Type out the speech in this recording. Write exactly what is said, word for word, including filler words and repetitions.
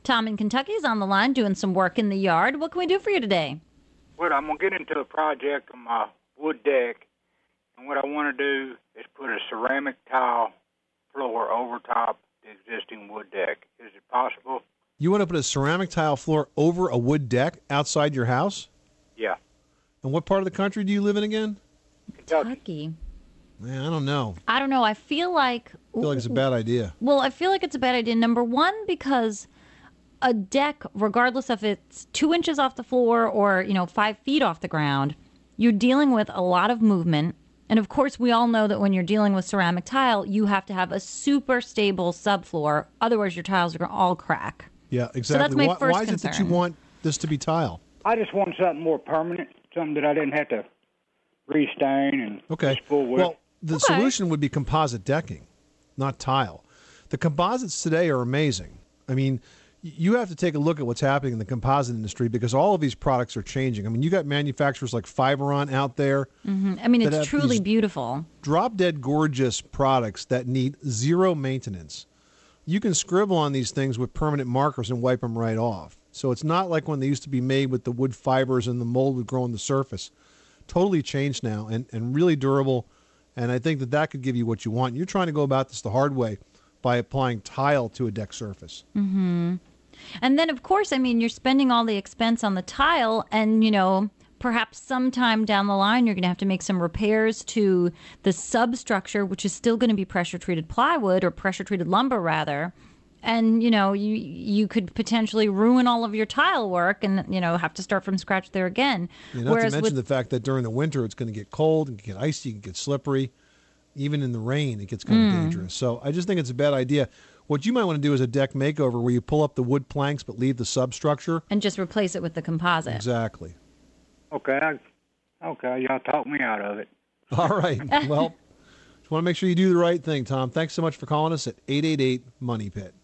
Tom in Kentucky is on the line doing some work in the yard. What can we do for you today? Well, I'm going to get into a project on my wood deck, and what I want to do is put a ceramic tile floor over top the existing wood deck. Is it possible? You want to put a ceramic tile floor over a wood deck outside your house? Yeah. And what part of the country do you live in again? Kentucky. Kentucky. Man, I don't know. I don't know. I feel like... I feel like it's a bad idea. Well, I feel like it's a bad idea. Number one, because a deck, regardless if it's two inches off the floor or, you know, five feet off the ground, you're dealing with a lot of movement. And, of course, we all know that when you're dealing with ceramic tile, you have to have a super stable subfloor. Otherwise, your tiles are going to all crack. Yeah, exactly. So that's my why, first why is it that you concern. want this to be tile? I just want something more permanent, something that I didn't have to restain and Okay. just fool with. Well, the Okay. solution would be composite decking, not tile. The composites today are amazing. I mean, y- you have to take a look at what's happening in the composite industry because all of these products are changing. I mean, you got manufacturers like Fiberon out there, hmm I mean, that it's have truly these- beautiful. drop-dead gorgeous products that need zero maintenance. You can scribble on these things with permanent markers and wipe them right off. So it's not like when they used to be made with the wood fibers and the mold would grow on the surface. Totally changed now and, and really durable. And I think that that could give you what you want. You're trying to go about this the hard way by applying tile to a deck surface. Mm-hmm. And then, of course, I mean, you're spending all the expense on the tile and, you know, perhaps sometime down the line you're going to have to make some repairs to the substructure, which is still going to be pressure-treated plywood or pressure-treated lumber, rather. And, you know, you you could potentially ruin all of your tile work and, you know, have to start from scratch there again. You know, not Whereas to mention with, the fact that during the winter it's going to get cold, it can get icy, it can get slippery. Even in the rain, it gets kind of Mm. dangerous. So I just think it's a bad idea. What you might want to do is a deck makeover where you pull up the wood planks but leave the substructure. and just replace it with the composite. Exactly. okay, I, okay, y'all talked me out of it. All right. Well, just want to make sure you do the right thing, Tom. Thanks so much for calling us at eight eight eight, MONEY PIT.